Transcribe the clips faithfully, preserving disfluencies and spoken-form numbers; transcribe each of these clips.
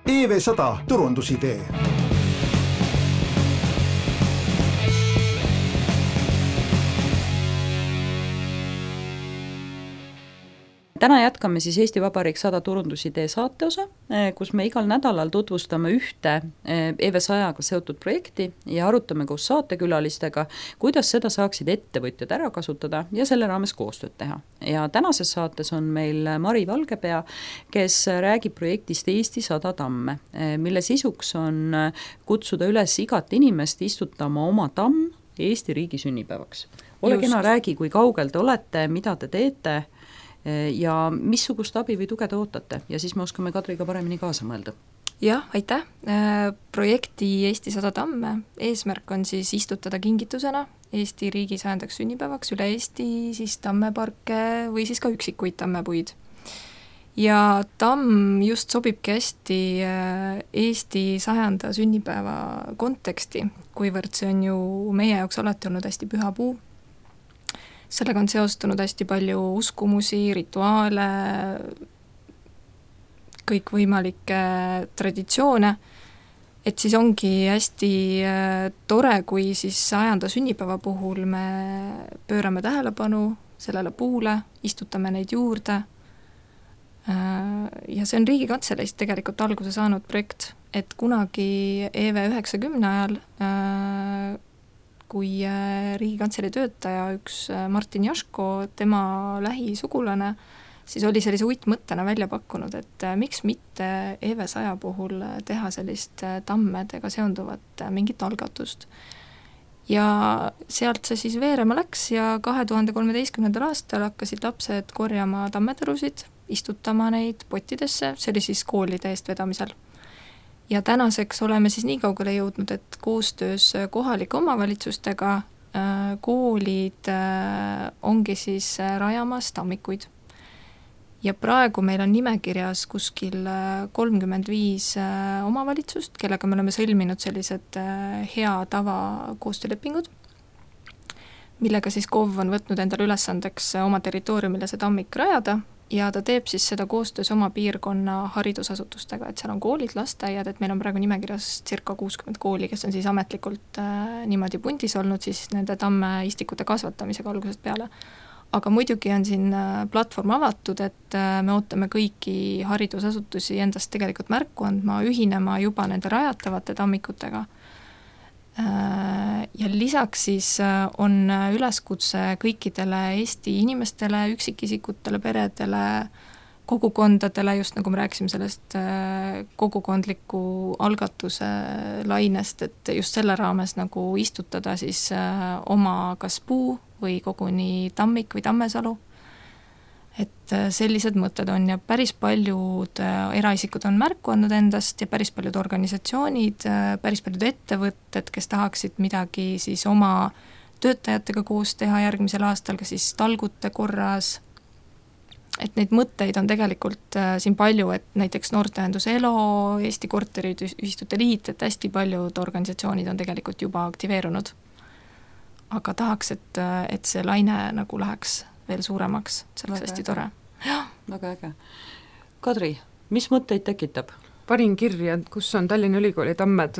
E V sada turundusidee. Täna jätkame siis Eesti Vabariik sada turundusidee saateosa, kus me igal nädalal tutvustame ühte E V sajaga seotud projekti ja arutame koos saatekülalistega, kuidas seda saaksid ettevõtjad ära kasutada ja selle raames koostööd teha. Ja tänases saates on meil Mari Valgepea, kes räägib projektist Eesti sada tamme, mille sisuks on kutsuda üles igat inimest istutama oma tamm Eesti riigi sünnipäevaks. Ole kena, räägi, kui kaugel te olete, mida te teete ja missugust abi või tuge te ootate ja siis me oskame Kadriga paremini kaasa mõelda. Jah, aitäh. Projekti Eesti sada tamme eesmärk on siis istutada kingitusena Eesti riigi sajandaks sünnipäevaks üle Eesti siis tammeparke või siis ka üksikuid tammepuid. Ja tamm just sobibki hästi Eesti sajanda sünnipäeva konteksti, kuivõrd see on ju meie jaoks alati olnud hästi püha puu. Sellega on seostunud hästi palju uskumusi, rituaale, kõikvõimalikke traditsioone, et siis ongi hästi tore, kui siis sajanda sünnipäeva puhul me pöörame tähelepanu sellele puule, istutame neid juurde ja see on Riigikantseleist tegelikult alguse saanud projekt, et kunagi E V üheksakümne ajal kui Riigikantselei töötaja, üks Martin Jaško, tema lähisugulane, siis oli sellise uitmõttena välja pakkunud, et miks mitte E V saja puhul teha sellist tammedega seonduvat mingit algatust. Ja sealt see siis veerema läks ja kahe tuhande kolmeteistkümnendal aastal hakkasid lapsed korjama tammetarusid, istutama neid pottidesse, see oli siis koolide eest vedamisel. Ja tänaseks oleme siis nii kaugele jõudnud, et koostöös kohalike omavalitsustega koolid ongi siis rajamas tammikuid. Ja praegu meil on nimekirjas kuskil kolmkümmend viis omavalitsust, kellega me oleme sõlminud sellised hea tava koostöölepingud, millega siis K O V on võtnud endale ülesandeks oma territooriumile see tammik rajada. Ja ta teeb siis seda koostöös oma piirkonna haridusasutustega, et seal on koolid, lasteaiad, et meil on praegu nimekirjas circa kuuskümmend kooli, kes on siis ametlikult äh, niimoodi pundis olnud siis nende tamme istikute kasvatamisega algusest peale. Aga muidugi on siin äh, platvorm avatud, et äh, me ootame kõiki haridusasutusi endast tegelikult märku andma, ühinema juba nende rajatavate tammikutega. Ja lisaks siis on üleskutse kõikidele Eesti inimestele, üksikisikutele, peredele, kogukondadele, just nagu me rääkisime sellest kogukondliku algatuse lainest, et just selle raames nagu istutada siis oma kas puu või koguni tammik või tammesalu. Et sellised mõtted on ja päris paljud eraisikud on märku andnud endast ja päris paljud organisatsioonid, päris paljud ettevõtted, kes tahaksid midagi siis oma töötajatega koos teha järgmisel aastal, ka siis talgute korras. Et neid mõtteid on tegelikult siin palju, et näiteks Noorteühenduse Elo, Eesti Korteriühistute Liit, et hästi paljud organisatsioonid on tegelikult juba aktiveerunud. Aga tahaks, et, et see laine nagu läheks veel suuremaks, see oleks hästi tore. Väga äge. Kadri, mis mõtteid tekitab? Panin kirja, kus on Tallinna Ülikooli tammed.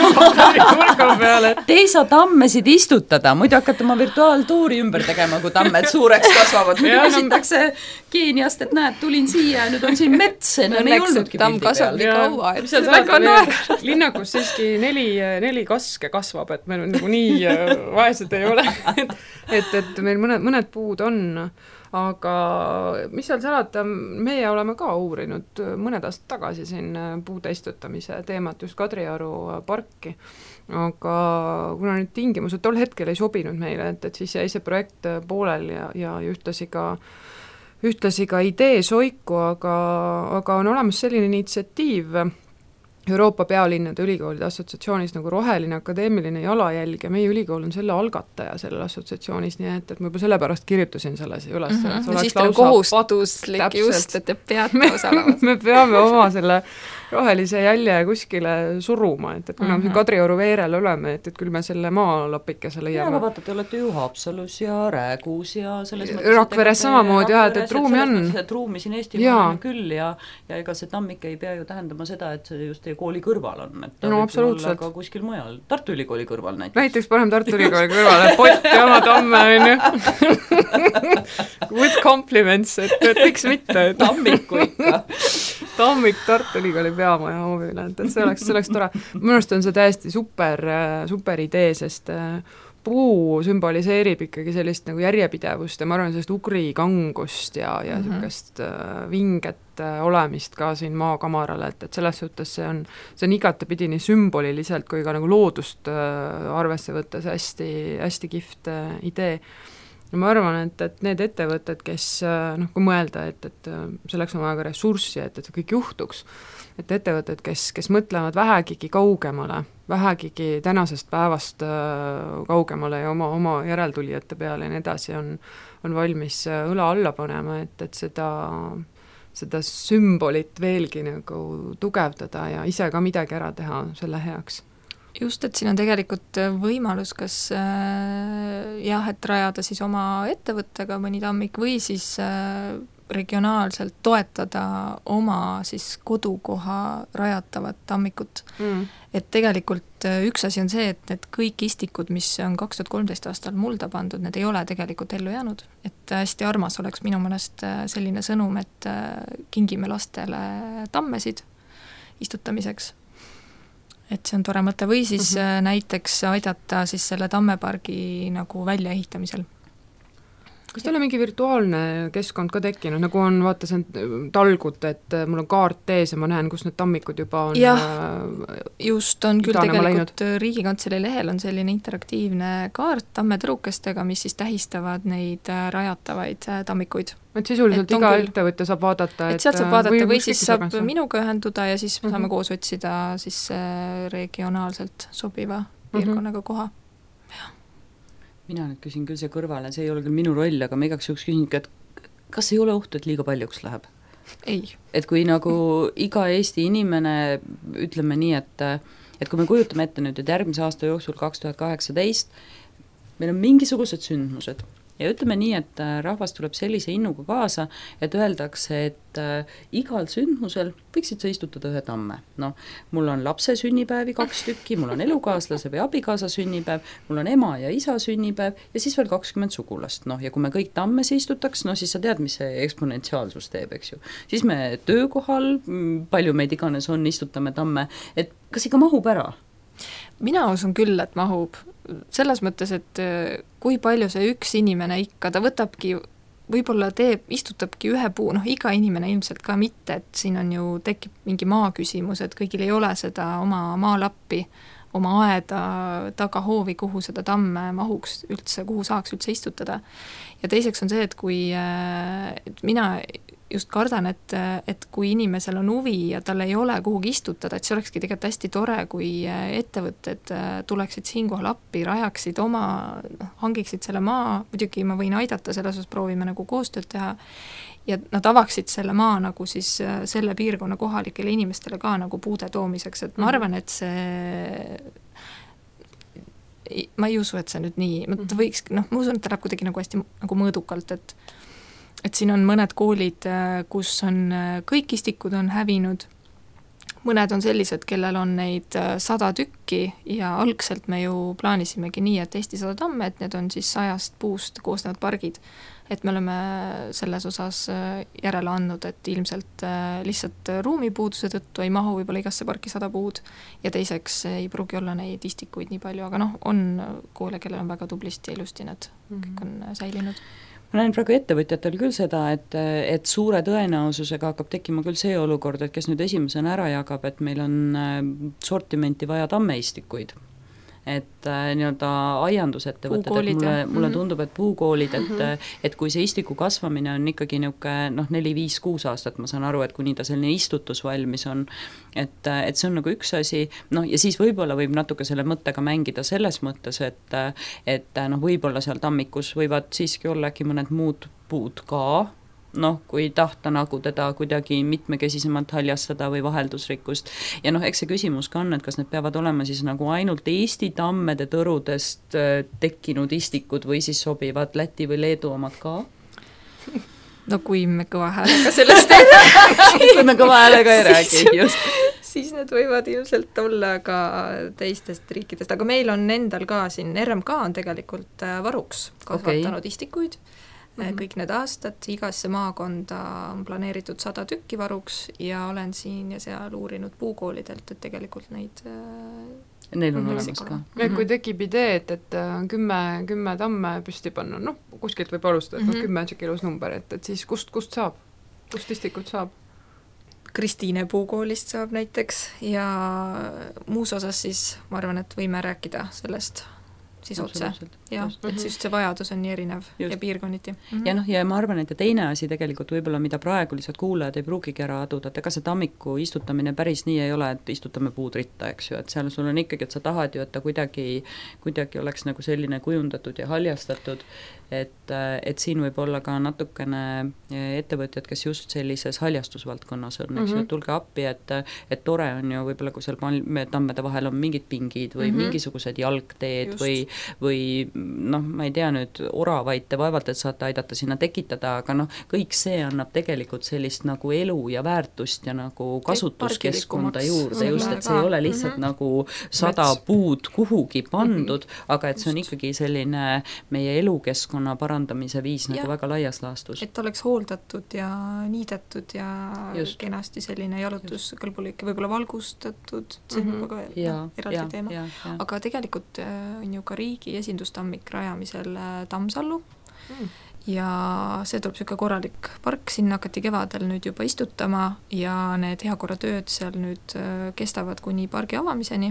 Te ei saa tammesid istutada, muidu hakkate oma virtuaaltuuri ümber tegema, kui tammed suureks kasvavad. Muidu küsitakse Keeniast, et näed, tulin siia ja nüüd on siin mets, enne ei olnudki tamm kasvab nii kaua, et see väga on aega. Linnakus siiski neli, neli kaske kasvab, et meil nagu nii vaesed ei ole. et, et meil mõned, mõned puud on, aga mis seal salata, meie oleme ka uurinud mõned aastad tagasi siin puude istutamise teemat, just Kadrioru parki, aga kuna nüüd tingimused tol hetkel ei sobinud meile, et, et siis jäi see projekt poolel ja, ja ühtlasi ka, ühtlasi ka idee soiku, aga, aga on olemas selline initsiatiiv Euroopa pealinnade ülikoolide assotsiatsioonis nagu roheline akadeemiline jalajälg ja meie ülikool on selle algataja selle assotsiatsioonis, nii et, et ma juba sellepärast kirjutasin selles üles. Mm-hmm. Ja siis teil on kohustuslik just, et te peate osalema. me peame oma selle rohelise jälje kuskile suruma, et, et kuna me siin Kadrioru veerel oleme, et, et küll me selle maalapikese leiame. Ja, aga vaata, te olete ju Haapsalus ja Räägus ja selles mõttes... Rakveres samamoodi, jah, et, et ruumi on. Et ruumi siin Eesti on küll ja, ja ega see Tammik ei pea ju tähendama seda, et see just teie kooli kõrval on, et ta no, võib olla ka kuskil mujal, Tartu Ülikooli kõrval näiteks. Näiteks parem Tartu Ülikooli kõrval, et pott ja oma tamme on ju. With compliments, et, et miks mitte. Et... Tammiku ikka. Tammik Tartu Ülikooli peamaja hoovile, et see oleks, see oleks tore. Minu arust on see täiesti super, super idee, sest puu sümboliseerib ikkagi sellist nagu järjepidevust ja ma arvan sellist ugri kangust ja, ja mm -hmm. niisugust vinget olemist ka siin maakamarale, et, et selles suhtes see on, see on igatepidi nii sümboliliselt kui ka nagu loodust arvesse võttes hästi, hästi kihvt idee. Ja ma arvan, et, et need ettevõtted, kes noh, kui mõelda, et, et selleks on vaja ka ressurssi, et, et see kõik juhtuks, et ettevõtted, kes, kes mõtlevad vähegigi kaugemale, vähegigi tänasest päevast kaugemale ja oma, oma järeltulijate peale ja nii edasi, on, on valmis õla alla panema, et, et seda, seda sümbolit veelgi nagu tugevdada ja ise ka midagi ära teha selle heaks. Just, et siin on tegelikult võimalus kas äh, jah, et rajada siis oma ettevõttega mõni tammik või siis äh, regionaalselt toetada oma siis kodukoha rajatavat tammikut. Mm. Et tegelikult üks asi on see, et need kõik istikud, mis on kaks tuhat kolmteist aastal mulda pandud, need ei ole tegelikult ellu jäänud. Et hästi armas oleks minu mõnest selline sõnum, et kingime lastele tammesid istutamiseks. Et see on tore mõte või siis mm-hmm. näiteks aidata siis selle tammepargi nagu väljaehitamisel. Kas teil on mingi virtuaalne keskkond ka tekkinud, nagu on, vaata see talgud, et mul on kaart ees ja ma näen, kus need tammikud juba on. Jah, just on küll tegelikult Riigikantselei lehel on selline interaktiivne kaart tammetõrukestega, mis siis tähistavad neid rajatavaid tammikuid. Et sisuliselt et iga küll... ettevõtja saab vaadata, et, et sealt saab vaadata või, või siis saab tagasi. Minuga ühenduda ja siis mm-hmm. saame koos otsida siis regionaalselt sobiva piirkonnaga mm-hmm. koha. Mina nüüd küsin küll see kõrvale, see ei ole küll minu roll, aga ma igaks juhuks küsin, et kas ei ole ohtu, et liiga paljuks läheb? Ei. Et kui nagu iga Eesti inimene, ütleme nii, et, et kui me kujutame ette nüüd, et järgmise aasta jooksul kaks tuhat kaheksateist meil on mingisugused sündmused ja ütleme nii, et rahvas tuleb sellise innuga kaasa, et öeldakse, et äh, igal sündmusel võiksid sa istutada ühe tamme. No, mul on lapse sünnipäevi kaks tükki, mul on elukaaslase või abikaasa sünnipäev, mul on ema ja isa sünnipäev ja siis veel kakskümmend sugulast. No, ja kui me kõik tammes istutaks, no siis sa tead, mis see eksponentsiaalsus teeb, eks ju. Siis me töökohal, palju meid iganes on, istutame tamme, et kas ikka mahub ära? Mina usun küll, et mahub. Selles mõttes, et kui palju see üks inimene ikka, ta võtabki, võib-olla teeb, istutabki ühe puu, noh iga inimene ilmselt ka mitte, et siin on ju tekib mingi maaküsimus, et kõigil ei ole seda oma maalappi, oma aeda tagahoovi, kuhu seda tamme mahuks üldse, kuhu saaks üldse istutada. Ja teiseks on see, et kui et mina just kardan, et, et kui inimesel on huvi ja tal ei ole kuhugi istutada, et see olekski tegelikult hästi tore, kui ettevõtted tuleksid siinkohal appi, rajaksid oma, hangiksid selle maa, muidugi ma võin aidata, selles osas proovime nagu koostööd teha, ja nad avaksid selle maa nagu siis selle piirkonna kohalikele inimestele ka nagu puude toomiseks, et ma arvan, et see ma ei usu, et see nüüd nii, ta võiks, noh, ma usun, et ta läheb kuidagi nagu hästi nagu mõõdukalt, et et siin on mõned koolid, kus on kõik istikud on hävinud, mõned on sellised, kellel on neid sada tükki ja algselt me ju plaanisimegi nii, et Eesti sada tamme, et need on siis sajast puust koosnevad pargid, et me oleme selles osas järele andnud, et ilmselt lihtsalt ruumipuuduse tõttu ei mahu võib-olla igasse parki sada puud ja teiseks ei pruugi olla neid istikuid nii palju, aga noh, on koole, kellel on väga tublisti ja ilusti need mm-hmm. kõik on säilinud. Ma näen praegu ettevõtjatel küll seda, et, et suure tõenäosusega hakkab tekkima küll see olukord, et kes nüüd esimesena ära jagab, et meil on sortimenti vaja tammeistikuid. Et äh, nii-öelda aiandusettevõtted, et mulle, mulle tundub, et puukoolid, et, mm-hmm. et kui see istiku kasvamine on ikkagi niuke, noh, neli, viis, kuus aastat, ma saan aru, et kuni ta selline istutus valmis on, et, et see on nagu üks asi, noh, ja siis võib-olla võib natuke selle mõttega mängida selles mõttes, et, et noh, võib-olla seal tammikus võivad siiski olla äkki mõned muud puud ka, noh, kui tahta nagu teda kuidagi mitmekesisemalt haljastada või vaheldusrikkust. Ja noh, eks see küsimus ka on, et kas need peavad olema siis nagu ainult Eesti tammede tõrudest tekkinud istikud või siis sobivad Läti või Leedu omad ka? No kui me kõva häälega sellest ei räägi. kui me kõva häälega ei räägi, just. Siis need võivad ilmselt olla ka teistest riikidest, aga meil on endal ka siin, R M K on tegelikult varuks kasvatanud okay. istikuid, mm-hmm. kõik need aastad, igasse maakonda on planeeritud sada tükki varuks ja olen siin ja seal uurinud puukoolidelt, et tegelikult neid Neil on olemas ka. Mm-hmm. Kui tekib idee, et, et kümme, kümme tamme püsti panna, noh, kuskilt võib alustada, et mm-hmm. kümme on siuke ilus number, et, et siis kust, kust saab? Kust istikut saab? Kristiine puukoolist saab näiteks ja muus osas siis ma arvan, et võime rääkida sellest siis otse. Ja, et just see vajadus on nii erinev just. Ja piirkonniti. Mm-hmm. Ja noh, ja ma arvan, et ja teine asi tegelikult võib-olla, mida praegu lihtsalt kuulajad ei pruugigi ära aduda, et ega see tammiku istutamine päris nii ei ole, et istutame puud ritta, eks ju, et seal sul on ikkagi, et sa tahad ju, et ta kuidagi, kuidagi oleks nagu selline kujundatud ja haljastatud, et, et siin võib olla ka natukene ettevõtjad, kes just sellises haljastusvaldkonnas on, eks mm-hmm. ju, et tulge appi, et, et tore on ju võib-olla, kui seal tammede vahel on mingid pingid või mm-hmm. mingisugused jalgteed just. või või noh, ma ei tea nüüd, oravaid te vaevalt, et saate aidata sinna tekitada, aga noh, kõik see annab tegelikult sellist nagu elu ja väärtust ja nagu kasutuskeskkonda juurde just, et see ei ole lihtsalt mm-hmm. nagu sada Mets. puud kuhugi pandud, mm-hmm. aga et see on ikkagi selline meie elukeskkonna parandamise viis ja. nagu väga laias laastus. Et oleks hooldatud ja niidetud ja just. kenasti selline jalutuskõlbulik ja võib-olla valgustatud, see on juba mm-hmm. ka no, eraldi ja, teema. Ja, ja. Aga tegelikult on ju ka riigi esindustammik rajamisel Tammsallu mm. ja see tuleb niisugune korralik park, sinna hakati kevadel nüüd juba istutama ja need heakorratööd seal nüüd kestavad kuni pargi avamiseni,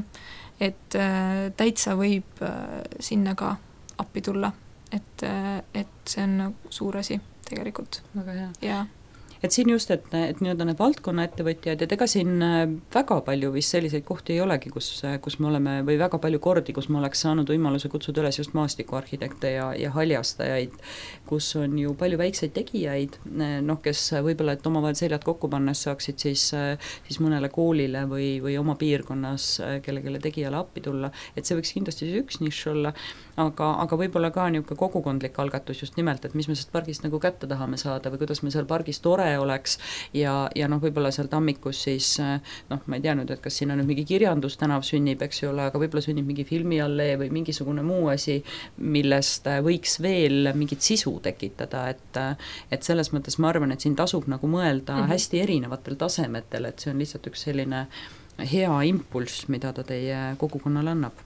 et täitsa võib sinna ka appi tulla, et, et see on suur asi tegelikult. Väga hea. Ja et siin just, et, et nii-öelda need valdkonna ettevõtjad, et ega siin väga palju vist selliseid kohti ei olegi, kus, kus me oleme, või väga palju kordi, kus ma oleks saanud võimaluse kutsuda üles just maastikuarhitekte ja, ja haljastajaid, kus on ju palju väikseid tegijaid, noh, kes võib-olla, et omavahel seljad kokku pannes saaksid siis, siis mõnele koolile või, või oma piirkonnas kellelegi tegijale appi tulla, et see võiks kindlasti üks nišš olla, aga, aga võib-olla ka niisugune kogukondlik algatus just nimelt, et mis me sellest pargist nagu kätte tahame saada või kuidas me seal pargis tore oleks ja, ja noh, võib-olla seal tammikus siis noh, ma ei tea nüüd, et kas siin on nüüd mingi kirjandustänav sünnib, eks ju ole, aga võib-olla sünnib mingi filmiallee või mingisugune muu asi, millest võiks veel mingit sisu tekitada, et, et selles mõttes ma arvan, et siin tasub nagu mõelda mm-hmm. hästi erinevatel tasemetel, et see on lihtsalt üks selline hea impulss, mida ta teie kogukonnale annab.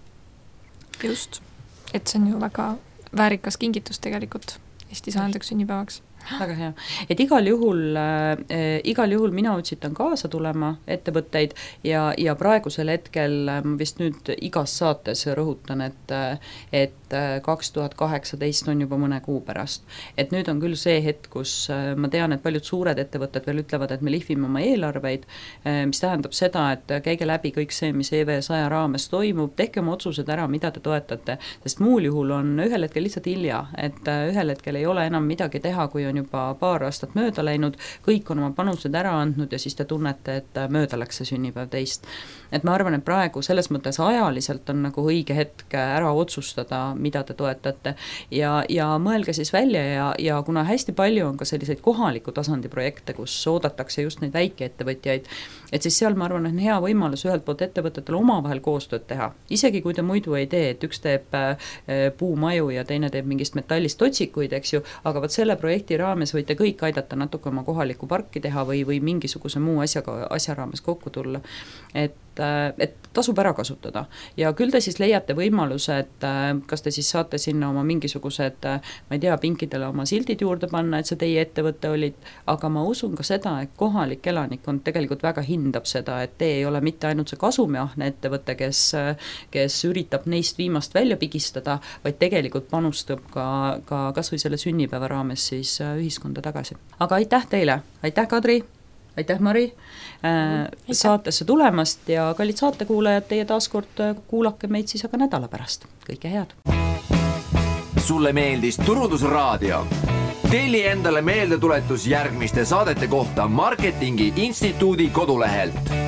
Just, et see on ju väga väärikas kingitus tegelikult Eesti sajandaks sünnipäevaks. Väga hea. Et igal juhul, äh, igal juhul mina utsitan kaasa tulema ettevõtteid ja, ja praegusel hetkel ma vist nüüd igas saates rõhutan, et, et kaks tuhat kaheksateist on juba mõne kuu pärast. Et nüüd on küll see hetk, kus ma tean, et paljud suured ettevõtted veel ütlevad, et me lihvime oma eelarveid, mis tähendab seda, et käige läbi kõik see, mis E V saja raames toimub, tehke oma otsused ära, mida te toetate, sest muul juhul on ühel hetkel lihtsalt hilja, et ühel hetkel ei ole enam midagi teha, kui on juba paar aastat mööda läinud, kõik on oma panused ära andnud ja siis te tunnete, et mööda läks see sünnipäev teist. Et ma arvan, et praegu selles mõttes ajaliselt on nagu õige hetk ära otsustada, mida te toetate ja, ja mõelge siis välja ja, ja kuna hästi palju on ka selliseid kohaliku tasandi projekte, kus oodatakse just neid väikeettevõtjaid, et siis seal ma arvan, on hea võimalus ühelt poolt ettevõtetele omavahel koostööd teha. Isegi kui te muidu ei tee, et üks teeb puumaju ja teine teeb mingist metallist otsikuid, eks ju, aga võt selle projekti raames võite kõik aidata natuke oma kohalikku parki teha või, või mingisuguse muu asjaga, asja raames kokku tulla. Et, et tasub ära kasutada ja küll te siis leiate võimaluse, et kas te siis saate sinna oma mingisugused, ma ei tea, pinkidele oma sildid juurde panna, et see teie ettevõte olid, aga ma usun ka seda, et kohalik elanikkond tegelikult väga hindab seda, et te ei ole mitte ainult see kasumiahne ettevõte, kes, kes üritab neist viimast välja pigistada, vaid tegelikult panustab ka, ka kas või selle sünnipäeva raames siis ühiskonda tagasi. Aga aitäh teile, aitäh Kadri, aitäh Mari äh, saatesse tulemast ja kallid saatekuulajad, teie taaskord kuulake meid siis aga nädala pärast. Kõike head! Sulle meeldis Turundusraadio? telli endale meeldetuletus järgmiste saadete kohta Marketingi Instituudi kodulehelt.